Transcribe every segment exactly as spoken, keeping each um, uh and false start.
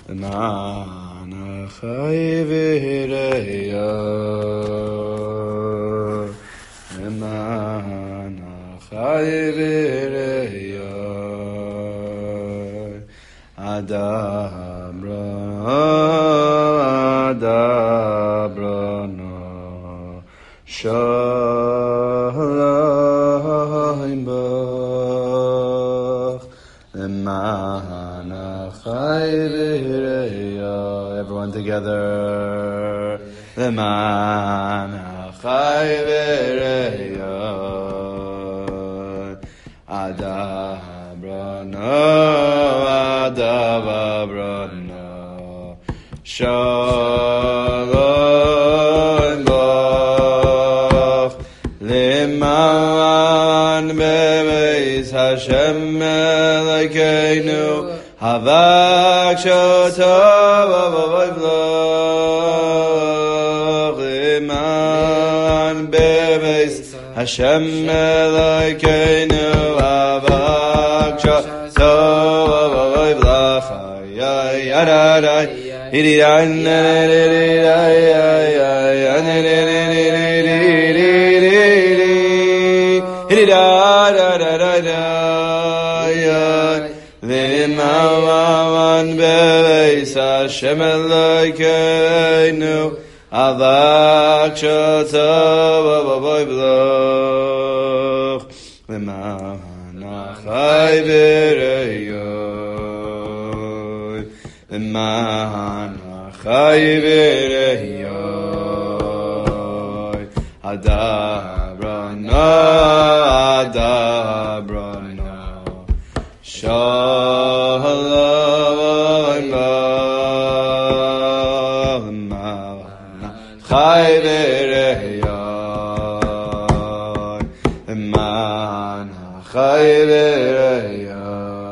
למען החי ויראה, למען החי ויראה, אדברה, אדברה נא, שלום בך, למען החי ויראה. Everyone together. למען החי ויראה, אדברה נא, אדברה נא, שלום בך, למען בבית Hashem Elokeinu Havak Shotov Avavavlach, למען בבית Hashem Elokeinu Havak Shotov Avavavlach, ay ay ay ay למען בבית Hashem Elokeinu Havak Shotov Avavavlach, למען החי ויראה, למען החי ויראה, אדברה נא, אדברה נא, שלום בך, למען החי ויראה, למען החי ויראה,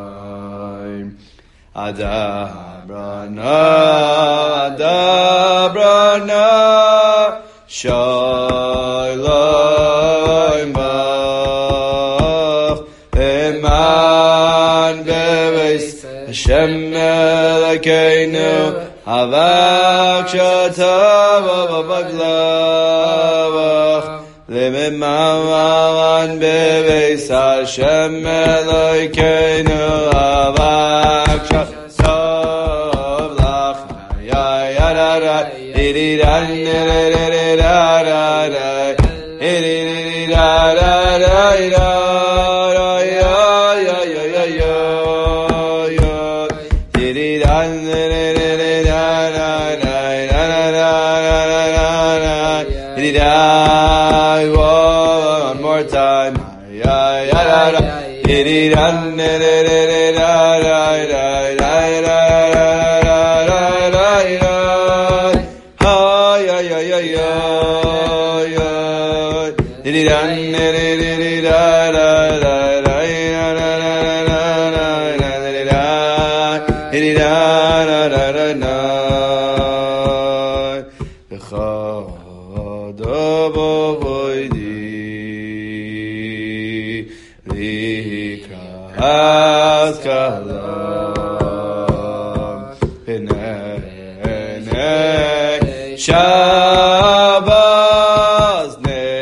אדברה נא, אדברה נא, שלום בך, למען בבית Hashem Elokeinu Havak Shotov Avavavlach, למען בבית Hashem Elokeinu Havak Shotov Lach, ya ya ra ra di di ra ra ra ra, di di ra ra ra ra, ya ya ya ya ya ya, di di ra ra ra ra ra ra ra, di di ra. One more time, ya ya ra ra, di di ra ra ra ra ra ra ra. Shabbos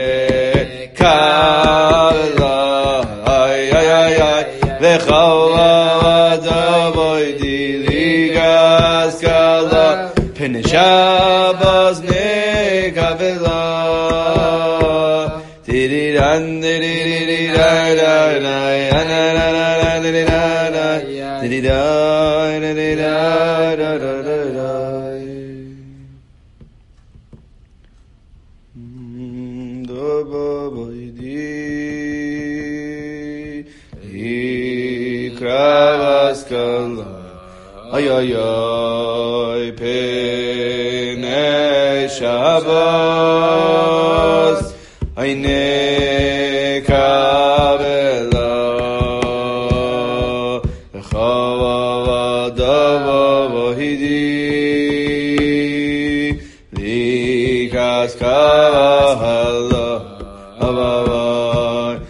nekala, ay ay ay ay, v'chol adavoidi ligaskala, p'nei Shabbos nekavela, diriran diririran diririran diririran. Ay ay ay, Pnei Shabbos, ay nekavela, chavavadavohidi, likas kavala, avavai,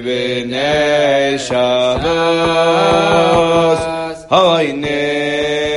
Pnei Shabbos, ay nekavela.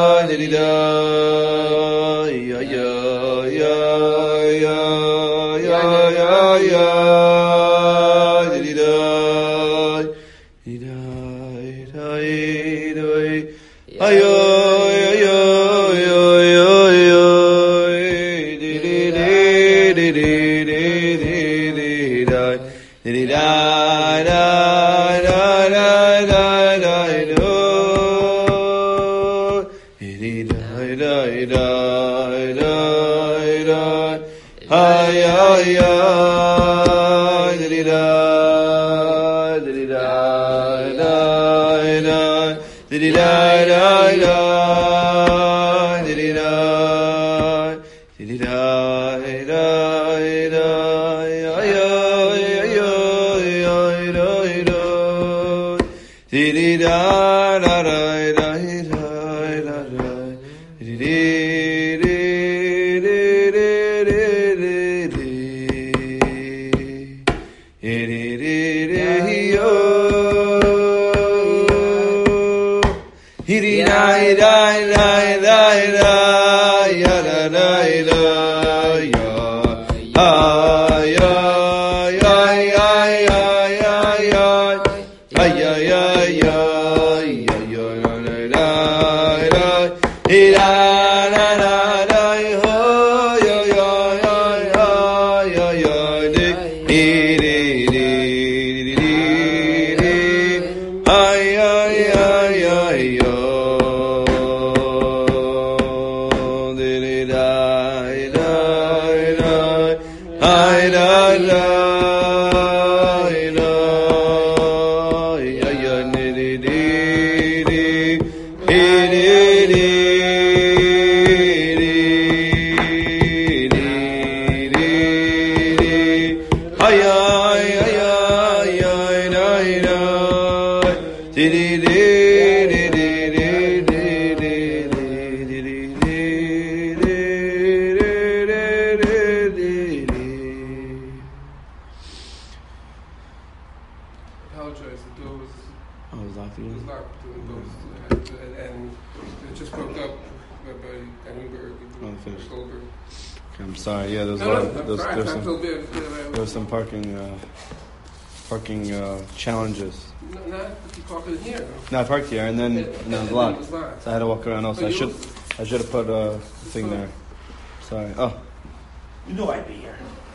Challenges. No, not you parking here. No, I parked here, and then and then it was locked. So I had to walk around. Also, I should I should have put a thing there. Sorry. Oh. You know I'd be here.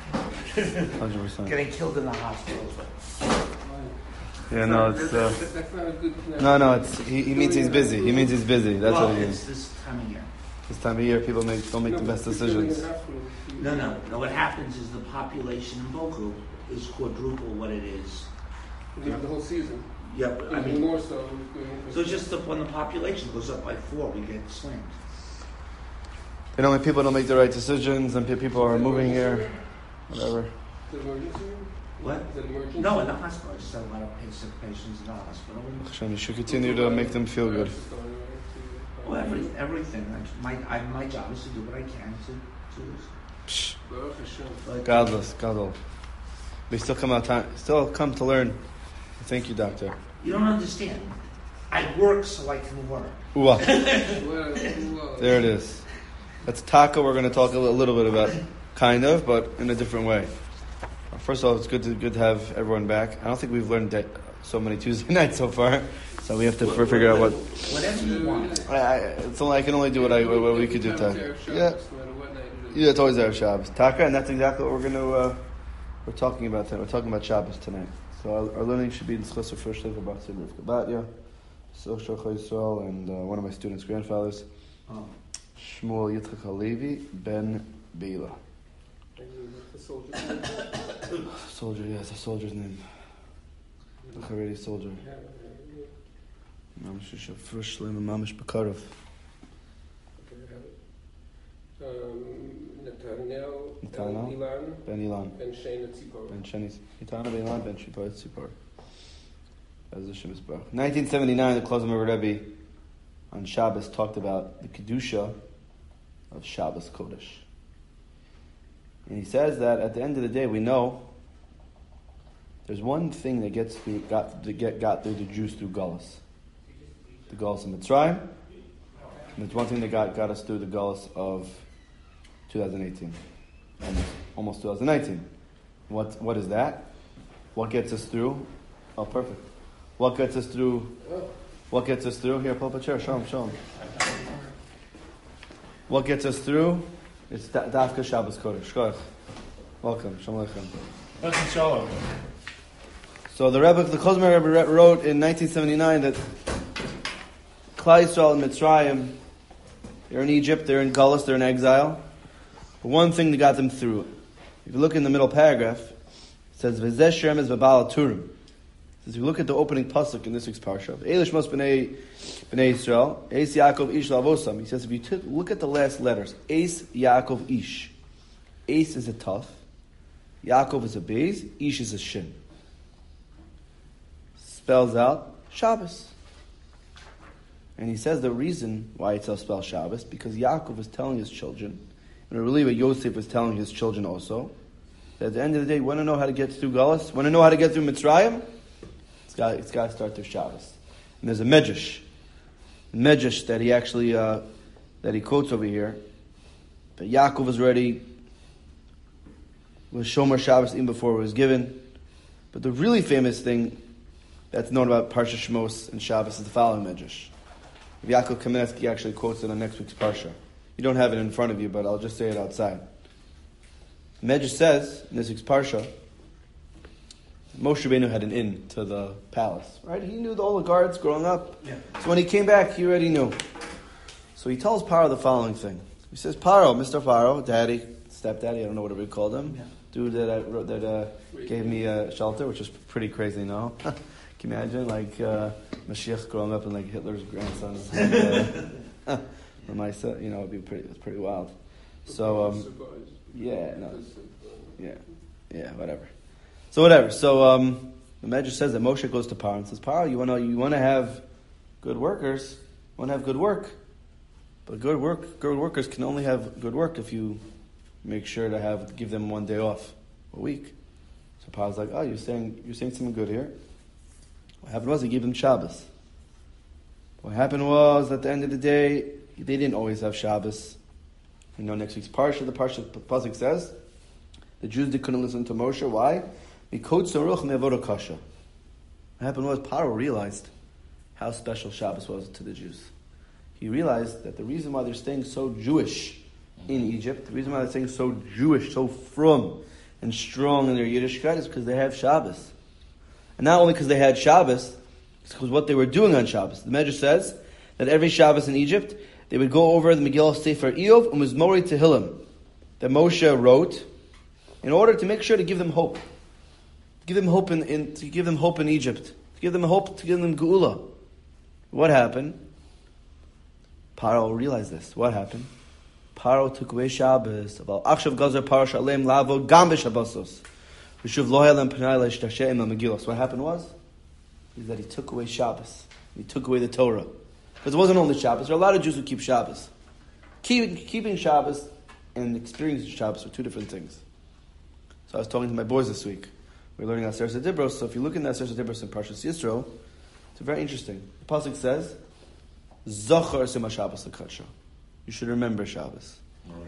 Hundred percent. Getting killed in the hospital. Yeah, no, it's. Uh, that's not a good. No, no, it's. He, he means he's busy. He means he's busy. That's well, what he means. This time of year. This time of year, people make don't make no, the best decisions. No, no, no. What happens is the population in Boku is quadruple what it is. You have the whole season. Yeah, but I mean more so. So just the, when the population goes up by four, we get slammed. You know, when people don't make the right decisions, and people are moving here, whatever. Is it emergency? What? Is it emergency? No, in the hospital. I just have a lot of sick patients in the hospital. Hashem, you should continue to make them feel good. Well, every, everything. My I, my job is to do what I can to to. Godless, godless. They still come out time, still come to learn. Thank you, doctor. You don't understand. I work so I can work. Ooh. There it is. That's Taka we're going to talk a little bit about, kind of, but in a different way. First of all, it's good to good to have everyone back. I don't think we've learned that so many Tuesday nights so far, so we have to what, figure out what. Whatever you want. I, I, it's only, I can only do what I what we could do. Taka. Yeah, yeah, it's always Erev Shabbos. Taka, and that's exactly what we're going to. Uh, We're talking about that. We're talking about Shabbos tonight. So our, our learning should be in Schos of First Lev about Tzidruf Batya, Soch Yisrael, and uh, one of my students' grandfathers, oh. Shmuel Yitzchak Halevi ben Beila. Soldier, yeah, it's a soldier's name. A Haredi soldier. Mamish First Lev and Mamish Bekarov. Netanyahu, Ben Ilan, Ben Shena Tzipor. Ben Sheni, Netanyahu, Ben Ilan, Ben Shipor Tzipor. nineteen seventy-nine, the Klozmer Rebbe on Shabbos talked about the Kedusha of Shabbos Kodesh. And he says that at the end of the day, we know there's one thing that gets through, got to get got through the Jews through Gullus. The Gullus of Mitzrayim. And there's one thing that got, got us through the Gullus of twenty eighteen. Almost, almost twenty nineteen. What what is that? What gets us through? Oh, perfect. What gets us through? What gets us through? Here, pull up a chair. Show him, show him. What gets us through? It's da- Dafka Shabbos Kodesh. Shkoch. Welcome. Shalom Aleichem. Shalom. So the Rebbe, the Chozmer Rebbe wrote in nineteen seventy-nine that Klal Yisrael and Mitzrayim, they're in Egypt, they're in Galus, they're in exile. But one thing that got them through it. If you look in the middle paragraph, it says, V'zeh Shem es v'bal Turim. It says, if you look at the opening pasuk in this week's parsha, Eilish Mos B'nei B'nei Yisrael, Eis Yaakov Ish Lavosam. He says, if you t- look at the last letters, Eis Yaakov Ish. Eis is a Taf, Yaakov is a Beis, Ish is a Shin. Spells out Shabbos. And he says the reason why it spells Shabbos, because Yaakov is telling his children, and really what Yosef was telling his children also, that at the end of the day, want to know how to get through Galus? Want to know how to get through Mitzrayim? It's got, it's got to start through Shabbos. And there's a Medrash, Medrash that he actually, uh, that he quotes over here, that Yaakov was ready, was Shomer Shabbos even before it was given. But the really famous thing that's known about Parsha Shmos and Shabbos is the following Medrash. Yaakov Kamenetsky actually quotes it on next week's Parsha. You don't have it in front of you, but I'll just say it outside. Medrash says, in this week's Parsha, Moshe Rabbeinu had an inn to the palace, right? He knew all the guards growing up. Yeah. So when he came back, he already knew. So he tells Paro the following thing. He says, Paro, Mister Paro, daddy, stepdaddy, I don't know whatever we called him, Yeah. dude that, I, wrote- that uh, gave me a shelter, which is pretty crazy now. Can you imagine, like, uh, Mashiach growing up and, like, Hitler's grandson? uh, Lamaisa, you know, it'd be pretty, it's pretty wild. So, um, yeah, no, yeah, yeah, whatever. So, whatever. So, um, the Medrash says that Moshe goes to Paro and says, Paro, you want to, you want to have good workers, you want to have good work, but good work, good workers can only have good work if you make sure to have, give them one day off a week. So Paro's like, oh, you're saying, you're saying something good here. What happened was he gave them Shabbos. What happened was, at the end of the day, they didn't always have Shabbos. You know, next week's Parsha, the Parsha Pasuk says, the Jews they couldn't listen to Moshe. Why? Because what happened was, Paro realized how special Shabbos was to the Jews. He realized that the reason why they're staying so Jewish in Egypt, the reason why they're staying so Jewish, so frum and strong in their Yiddishkeit is because they have Shabbos. And not only because they had Shabbos, it's because what they were doing on Shabbos. The Medrash says that every Shabbos in Egypt, they would go over the Megillah Sefer Eov and Mizmori Tehillim that Moshe wrote in order to make sure to give them hope. To give them hope in, in to give them hope in Egypt. To give them hope, to give them Geula. What happened? Paro realized this. What happened? Paro took away Shabbos. About Akshav Gazer Paro Shalem Lavo Gam B'Shabbosos. So what happened was, is that he took away Shabbos. He took away the Torah. Because it wasn't only Shabbos. There are a lot of Jews who keep Shabbos. Keeping, keeping Shabbos and experiencing Shabbos are two different things. So I was talking to my boys this week. We were learning Aseret Dibros. So if you look in Aseret Dibros in Parshas Yisro, it's very interesting. The pasuk says, "Zachar Sema Shabbos L'Kadsha." You should remember Shabbos.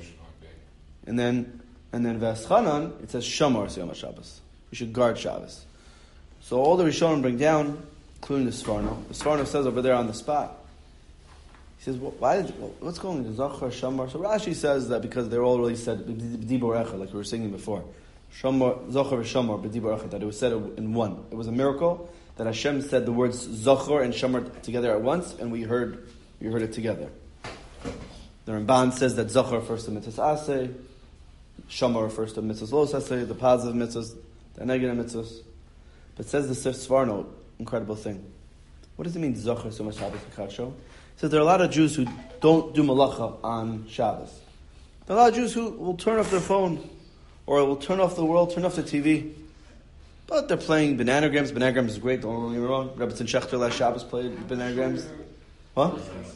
And then, and then V'aschanan, it says Shamar Siyam Shabbos. You should guard Shabbos. So all the Rishonim bring down, including the Sforno. The Sforno says over there on the spot. He says, well, "Why? Did, well, what's going on? Zachar Shamar." So Rashi says that because they're all really said B'dibur Echad, like we were singing before. Shamar, Zachar Shamar B'dibur Echad, that it was said in one. It was a miracle that Hashem said the words Zachar and Shamar together at once, and we heard we heard it together. The Ramban says that Zachar refers to mitzvahs aseh, Shamar refers to mitzvahs los aseh, the positive mitzvahs, the negative mitzvahs. But says the Sforno, incredible thing. What does it mean Zachar so much Shabbos L'Kadsha? It says there are a lot of Jews who don't do malacha on Shabbos. There are a lot of Jews who will turn off their phone, or will turn off the world, turn off the T V. But they're playing bananagrams. Bananagrams is great, don't get me wrong. Rebbetzin Shechter last Shabbos played bananagrams. What?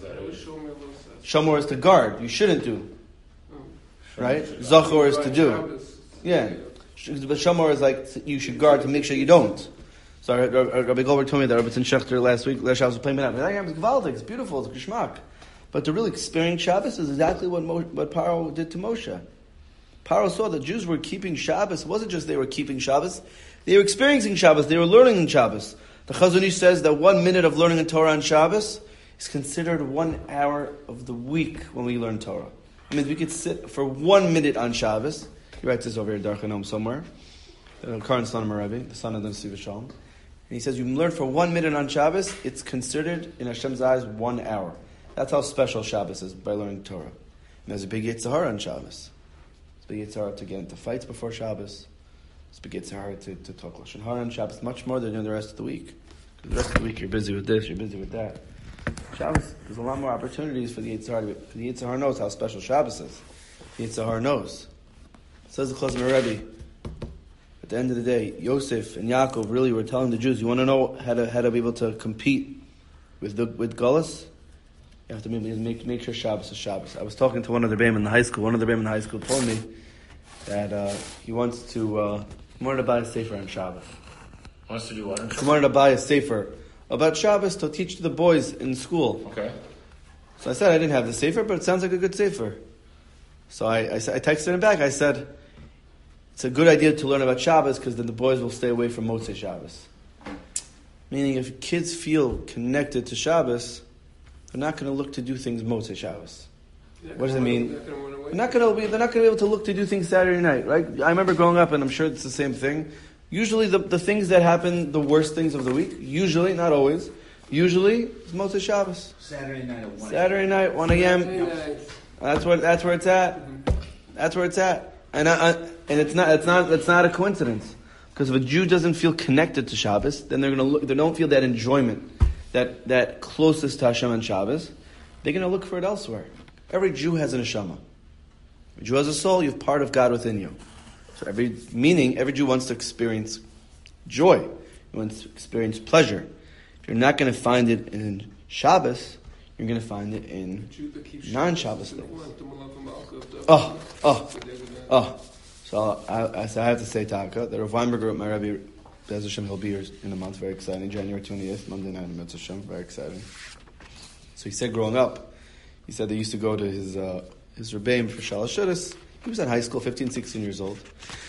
Shamor is to guard. You shouldn't do. Right? Zachor is to do. Yeah. But Shamor is like, you should guard to make sure you don't. So Rabbi Goldberg told me that Rebbetzin Shechter last week, last Shabbos was playing bananagrams. Bananagrams is gewaltig. It's beautiful. It's geschmack. But to really experience Shabbos is exactly what Mo, what Paro did to Moshe. Paro saw that Jews were keeping Shabbos. It wasn't just they were keeping Shabbos. They were experiencing Shabbos. They were learning in Shabbos. The Chazon Ish says that one minute of learning in Torah on Shabbos is considered one hour of the week when we learn Torah. I mean, we could sit for one minute on Shabbos. He writes this over here, Darchanom somewhere. The current son of Maravi, the son of the Nesiv Shalom. And he says, you learn for one minute on Shabbos, it's considered, in Hashem's eyes, one hour. That's how special Shabbos is, by learning Torah. And there's a big Yetzer Hara on Shabbos. It's a big Yetzer Hara to get into fights before Shabbos. It's a big Yetzer Hara to, to talk Lashon Hara on Shabbos, much more than the rest of the week. Because the rest of the week you're busy with this, you're busy with that. Shabbos, there's a lot more opportunities for the Yetzer Hara. The Yetzer Hara knows how special Shabbos is. The Yetzer Hara knows. It says the Chazon Rebbe, at the end of the day, Yosef and Yaakov really were telling the Jews, you want to know how to how to be able to compete with the, with Gullus? You have to make, make make sure Shabbos is Shabbos. I was talking to one of the Rebbeim in the high school. One of the Rebbeim in the high school told me that uh, he wants to uh, he wanted to buy a sefer on Shabbos. Wants to do what? He wanted to buy a sefer about Shabbos to teach to the boys in school. Okay. So I said I didn't have the sefer, but it sounds like a good sefer. So I, I, I texted him back. I said, it's a good idea to learn about Shabbos because then the boys will stay away from Motzei Shabbos. Meaning if kids feel connected to Shabbos, they're not going to look to do things Motzei Shabbos. What does it mean? They're not going to be. They're not going to be able to look to do things Saturday night, right? I remember growing up, and I'm sure it's the same thing. Usually, the, the things that happen, the worst things of the week, usually, not always, usually, it's Motzei Shabbos. Saturday night at one. Saturday night, one a.m. That's where that's where it's at. That's where it's at, and I, I, and it's not it's not it's not a coincidence because if a Jew doesn't feel connected to Shabbos, then they're going to look. They don't feel that enjoyment, that that closest to Hashem on Shabbos. They're going to look for it elsewhere. Every Jew has an neshama. Every Jew has a soul. You have part of God within you. So every meaning, every Jew wants to experience joy. He wants to experience pleasure. If you're not going to find it in Shabbos, you're going to find it in non-Shabbos things. Oh, oh, oh. So I, I, so I have to say, Taka, that Rav Weinberger, my Rebbe, Bez Hashem, he'll be here in a month, very exciting. January twentieth, Monday night in Bez Hashem, very exciting. So he said growing up, he said they used to go to his uh, his Rebbeim for Shalosh Shudas. He was in high school, fifteen, sixteen years old.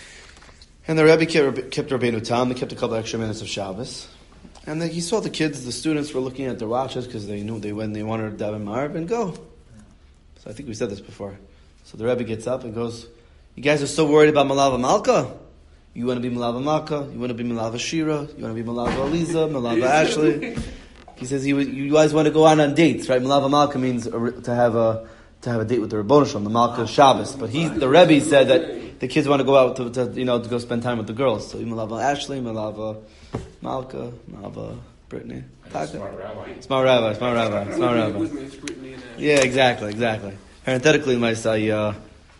And the Rebbe kept, kept Rabbeinu Tam, they kept a couple extra minutes of Shabbos. And then he saw the kids, the students were looking at their watches because they knew they when they wanted to daven Ma'ariv and go. So I think we said this before. So the Rebbe gets up and goes, you guys are so worried about Malava Malka? You want to be Malava Malka? You want to be Malava Shira? You want to be Malava Aliza? Malava Ashley? He says, you, you guys want to go out on dates, right? Malava Malka means a, to have a to have a date with the Rebbeinu Shalom, the Malka Shabbos. But he, the Rebbe said that the kids want to go out to, to you know to go spend time with the girls. So Malava Ashley, Malava Malka, Malava Brittany. Smart rabbi. Smart rabbi, smart rabbi, smart rabbi. Yeah, exactly, exactly. Parenthetically, my say, uh,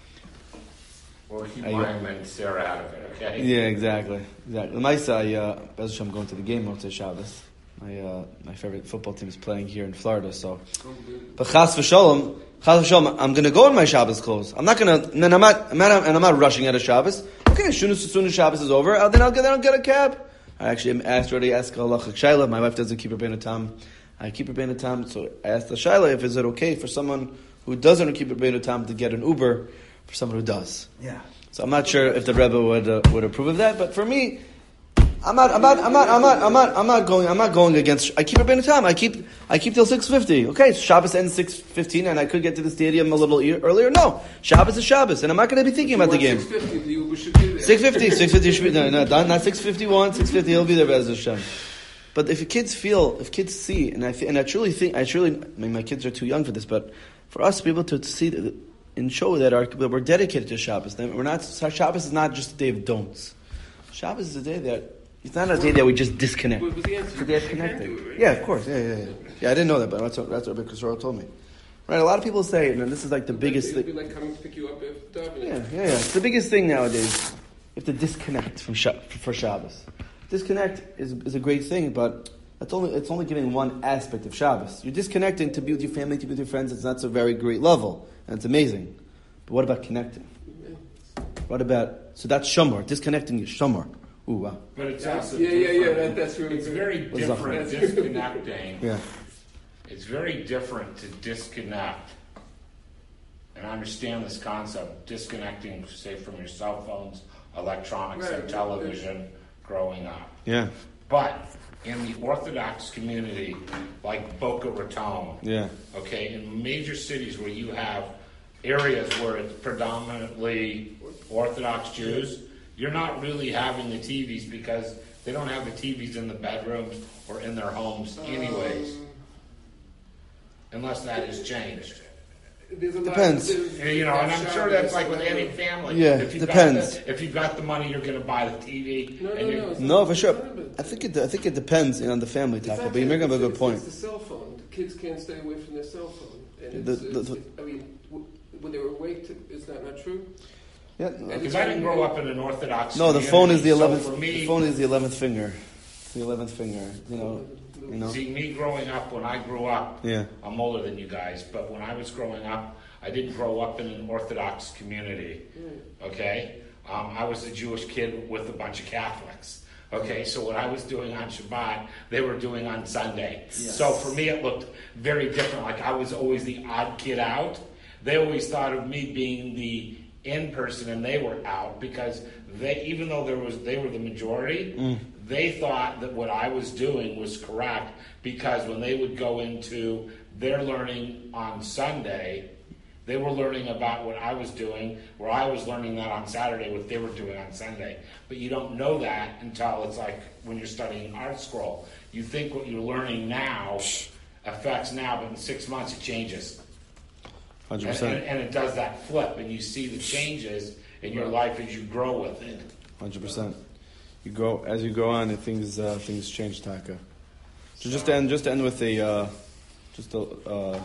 Well, keep I- buying and Sarah out of it, okay? yeah, exactly, exactly. My say, uh, Bez Hashem, I'm going to the game Motzei Shabbos. My uh, my favorite football team is playing here in Florida, so. But Chas v'Sholom, Chas v'Sholom, I'm going to go in my Shabbos clothes. I'm not going to, and I'm not, I'm not, and I'm not rushing out of Shabbos. Okay, as soon as, as soon as Shabbos is over, uh, then I'll get, then I'll get a cab. I actually asked already asked halachic shaila. My wife doesn't keep her bein tam. I keep her bein tam, so I asked the shaila if is it okay for someone who doesn't keep her bein tam to get an Uber for someone who does. Yeah. So I'm not sure if the Rebbe would uh, would approve of that, but for me, I'm not, I'm not, I'm not, I'm not, I'm not, I'm not going, I'm not going against. I keep her bein tam. I keep, I keep till six fifty. Okay, Shabbos ends six fifteen, and I could get to the stadium a little e- earlier. No, Shabbos is Shabbos, and I'm not going to be thinking about the game. six fifty, the Uber should be there. six fifty, six fifty should be there. No, not, not six fifty-one, six fifty, he'll be there, Bez Hashem. But if kids feel, if kids see, and I th- and I truly think, I truly, I mean, my kids are too young for this, but for us to be able to, to see that, and show that, our, that we're dedicated to Shabbos, that we're not, Shabbos is not just a day of don'ts. Shabbos is a day that, it's not a day that we just disconnect. What was the answer? It's a day of connecting. Right? Yeah, of course, yeah, yeah, yeah. Yeah, I didn't know that, but that's what, that's what Rabbi Kosoro told me. Right, a lot of people say, and this is like the biggest It'd thing. be like coming to pick you up after davening. Yeah, yeah, yeah. It's the biggest thing nowadays. You have to disconnect from Sh- for Shabbos. Disconnect is is a great thing, but it's only it's only giving one aspect of Shabbos. You're disconnecting to be with your family, to be with your friends. It's not a very great level, and it's amazing. But what about connecting? What about so that's Shomor. Disconnecting is Shomor. Ooh, wow. But it's also Yeah, yeah, yeah, different. that, that's really It's good. very What's that? different disconnecting. Yeah. It's very different to disconnect. Uh, and I understand this concept, disconnecting, say, from your cell phones, electronics, Right. and television growing up. Yeah. But in the Orthodox community, like Boca Raton, Yeah. okay, in major cities where you have areas where it's predominantly Orthodox Jews, you're not really having the T Vs because they don't have the T Vs in the bedrooms or in their homes anyways, Um, unless that has changed. there's a lot Depends. Of, And, you know, and I'm sure that's like with any family. Yeah, if you've depends. Got the, if you've got the money, you're going to buy the T V. No, no, and no. you're- it's No, not- for it's sure. not about- I think it. I think it depends on the family It's tackle. not But you that, make up a it's- good point. It's the cell phone. The kids can't stay away from their cell phone. And The- it's, the- it's, the- I mean, w- when they were awake, to, is that not true? Yeah. Because I didn't grow up in an Orthodox No, the community, phone is the so eleventh. for me, The phone is the eleventh finger. The eleventh finger. You know. You know. see, me growing up, when I grew up, Yeah. I'm older than you guys, but when I was growing up, I didn't grow up in an Orthodox community, okay? Um, I was a Jewish kid with a bunch of Catholics, okay? So what I was doing on Shabbat, they were doing on Sunday. So for me, it looked very different. Like I was always the odd kid out. They always thought of me being the in person and they were out because they, even though there was, they were the majority, Mm. they thought that what I was doing was correct because when they would go into their learning on Sunday, they were learning about what I was doing, where I was learning that on Saturday, what they were doing on Sunday. But you don't know that until it's like when you're studying Art Scroll. You think what you're learning now affects now, but in six months it changes. Hundred And, and, percent. and it does that flip, and you see the changes in your life as you grow with it. Hundred percent. You grow as you go on, and things uh, things change. Taka. So just to end, just to end with a uh, just a, uh,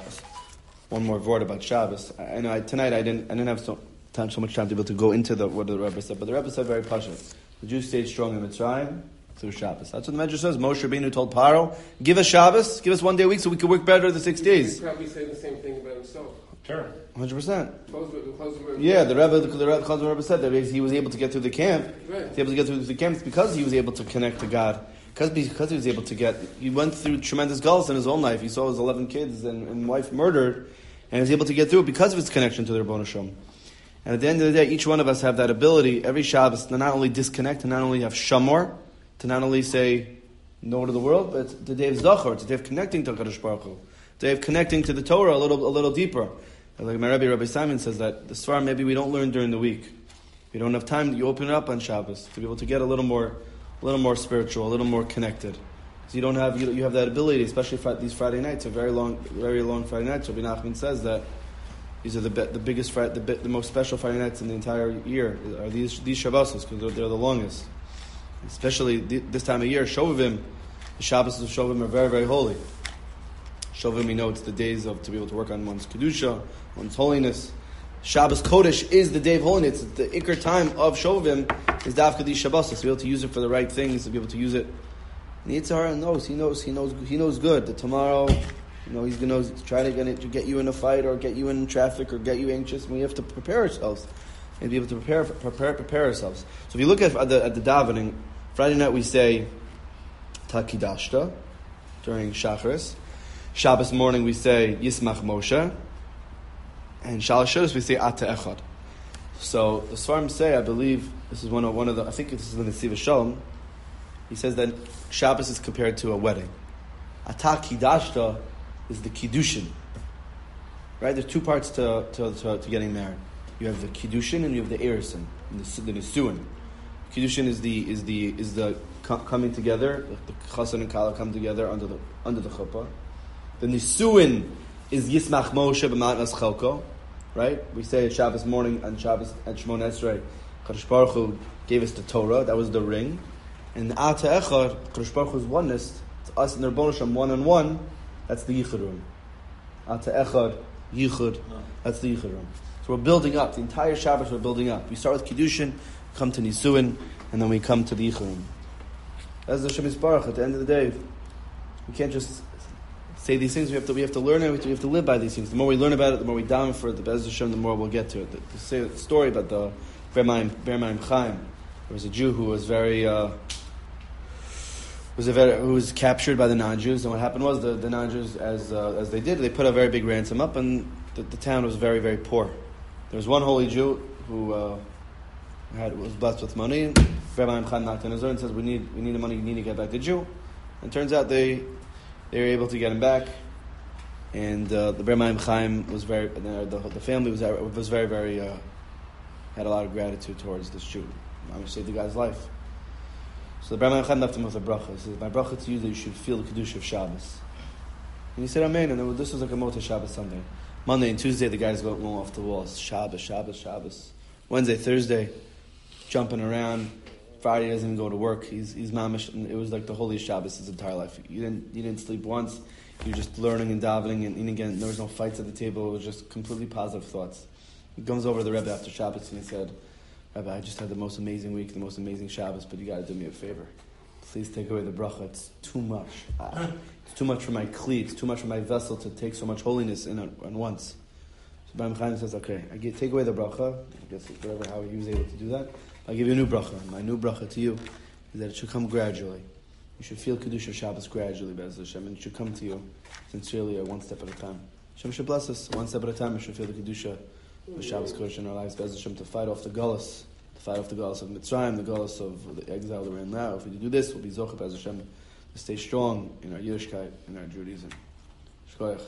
one more word about Shabbos. I, I know I, tonight I didn't I didn't have so time so much time to be able to go into the what the Rebbe said, but the Rebbe said very passionate. The Jews stayed strong in Mitzrayim through Shabbos. That's what the Medrash says. Moshe Rabbeinu told Paro, "Give us Shabbos, give us one day a week, so we can work better the six days." He's probably saying the same thing about himself. Sure. Hundred percent. Close the, close the Yeah, the Rebbe, the, the Rebbe, the Rebbe said that he was able to get through the camp. Right. He was able to get through the camp because he was able to connect to God. Because, because he was able to get, he went through tremendous gulfs in his own life. He saw his eleven kids and, and wife murdered, and he was able to get through it because of his connection to the Rebbeinu Shalom. And at the end of the day, each one of us have that ability every Shabbos to not only disconnect, to not only have shamor, to not only say no to the world, but to Dave Zachor, to Dave connecting to Kadosh Baruch Hu, to Dave connecting to the Torah a little, a little deeper. Like my Rabbi, Rabbi Simon says that the Svar maybe we don't learn during the week. We don't have time. You open it up on Shabbos to be able to get a little more, a little more spiritual, a little more connected. So you don't have you, you have that ability, especially for these Friday nights, a very long, very long Friday nights. Rabbi Nachman says that these are the be, the biggest, Friday, the, the most special Friday nights in the entire year. Are these these Shabbosos because they're, they're the longest, especially the, this time of year. Shovavim, the Shabbos of Shovavim are very very holy. Shovavim, we know it's the days of to be able to work on one's kedusha, one's holiness. Shabbos Kodesh is the day of holiness. It's the ikar time of Shovavim is Dafka di Shabbos. To be able to use it for the right things, to be able to use it. And the Yitzhak knows, he knows, he knows, he knows good that tomorrow, you know, he's going to try to get, it, to get you in a fight or get you in traffic or get you anxious. And we have to prepare ourselves and be able to prepare, prepare, prepare ourselves. So if you look at, at the at the davening, Friday night we say Takidashta during Shacharis. Shabbos morning we say Yismach Moshe, and Shalosh Shodos we say Ata Echad. So the Svarim say, I believe this is one of one of the. I think this is the Nesiv Shalom. He says that Shabbos is compared to a wedding. Ata Kidashta is the Kiddushin. Right? There's two parts to to, to, to getting married. You have the Kiddushin and you have the Erisin, the, the Nisuin. Kiddushin is the is the is the co- coming together. The Chassan and Kala come together under the under the chuppah. The Nisuin is Yismach Moshe b'matnas Chelko, right? We say at Shabbos morning and Shabbos at Shemon Esrei, Kadosh Baruch Hu gave us the Torah. That was the ring, and the Ata Echad, Kadosh Baruch Hu's oneness. It's us and the Rebbeinu Shalom one on one. That's the Yichud room. Ata Echad, Yichud. That's the Yichud room. So we're building up the entire Shabbos. We're building up. We start with Kiddushin, come to Nisuin, and then we come to the Yichud room. That's the Shem Yisbarach. At the end of the day, we can't just say these things. We have to. We have to learn it. We have to, we have to live by these things. The more we learn about it, the more we down for it. The Be'ez Hashem, the more we'll get to it. The, to say the story about the Ber Maim Chaim. There was a Jew who was very uh, was a very, who was captured by the non-Jews, and what happened was the, the non-Jews, as uh, as they did, they put a very big ransom up, and the, the town was very very poor. There was one holy Jew who uh, had was blessed with money. Rabbi Chaim knocked on his door and says, "We need we need the money. You need to get back the Jew." And it turns out they they were able to get him back. And uh, the Rabbi Chaim was very the, the, the family was was very very uh, had a lot of gratitude towards this Jew. I saved the guy's life. So the Rabbi Chaim left him with a bracha. He says, "My bracha to you that you should feel the kedusha of Shabbos." And he said, "Amen." And this was like a Mota Shabbos Sunday. Monday and Tuesday, the guys going off the walls. Shabbos, Shabbos, Shabbos. Wednesday, Thursday, jumping around. Friday he doesn't even go to work. He's he's mamish. And it was like the holiest Shabbos his entire life. You didn't you didn't sleep once. You were just learning and davening, and, and again, there was no fights at the table. It was just completely positive thoughts. He comes over to the Rebbe after Shabbos and he said, "Rebbe, I just had the most amazing week, the most amazing Shabbos, but you got to do me a favor. Please take away the bracha. It's too much. Uh, it's too much for my kli. It's too much for my vessel to take so much holiness in at once." So Baruch Chaim says, "Okay, I get, take away the bracha. I guess whatever how he was able to do that. I'll give you a new bracha. My new bracha to you is that it should come gradually. You should feel Kedusha Shabbos gradually, Be'ez Hashem, and it should come to you sincerely, or one step at a time. Hashem should bless us one step at a time. We should feel the Kedusha of Shabbos Kodesh in our lives, Be'ez Hashem, to fight off the gullus, to fight off the gullus of Mitzrayim, the gullus of the exile that we're in now. If we do this, we'll be Zochah, Be'ez Hashem, to stay strong in our Yiddishkeit, in our Judaism. Shkoyach.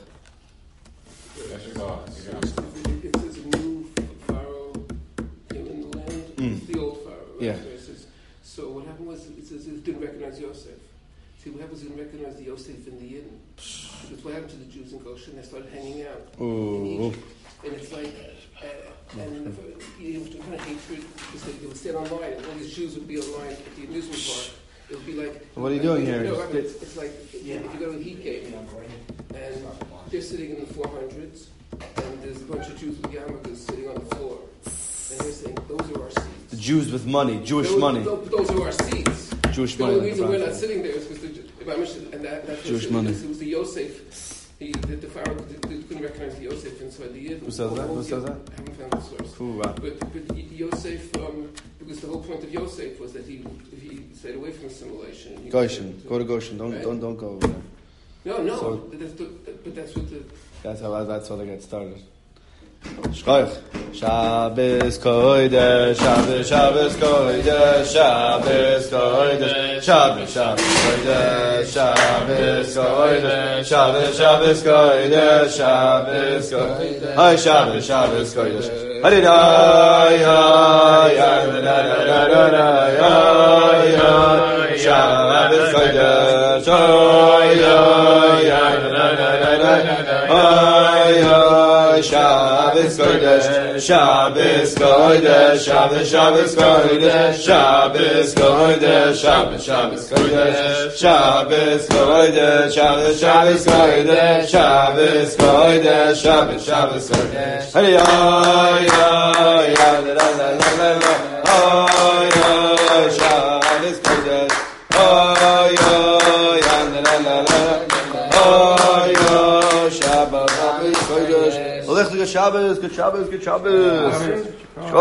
Yes, you go. It says a new pharaoh came in the land. Mm. It's the old pharaoh. Right? Yeah. So, it says, so what happened was it says it didn't recognize Yosef. See, what happened was it didn't recognize the Yosef in the inn. Because what happened to the Jews in Goshen? They started hanging out in Ooh. Egypt, and it's like, uh, and you know, kind of hatred because they, they would stand online, and all these Jews would be online at the amusement park. It would be like, What are you doing here? No, I mean, it's, it's like yeah, if you go to a Heat game, and they're sitting in the four hundreds, and there's a bunch of Jews with yarmulkes sitting on the floor, and they're saying, "Those are our seats." The Jews with money, Jewish those, money. Those, those are our seats. Jewish the money. only reason like we're the not sitting there is because the and that, that's Jewish it, money. It was the Yosef. He, the, the Pharaoh couldn't recognize the Yosef inside the Yid. Who says that? Who says that? I haven't found the source. Ooh, wow. But, but Yosef, um, because the whole point of Yosef was that he he stayed away from assimilation. He Goshen. to, Go to Goshen. Don't right? don't don't go over there. No, no. So- that's the, but that's what the. That's how that's how they get started. Shkoyach. Shabbos kodesh, Shabbos Shabbos kodesh, Shabbos kodesh, Shabbos Shabbos kodesh, Shabbos kodesh, Shabbos Shabbos kodesh, Shabbos kodesh, Hay Shabbos Shabbos kodesh, Hay Hay Hay Hay Hay Hay Shabbos kodesh, Hay Hay Hay Hay Shabbos kodesh, Shabbos kodesh, Shabbos Shabbos kodesh, Shabbos kodesh, Shabbos Shabbos kodesh, Shabbos kodesh, Shabbos Shabbos kodesh, Shabbos kodesh, Shabbos Shabbos kodesh. Hey ay ay ay la la la la la. Ay ay Shabbos kodesh. Ay ay ay la la la. Ay ay Shabbos Shabbos kodesh. Good Shabbos, good Shabbos, good Shabbos.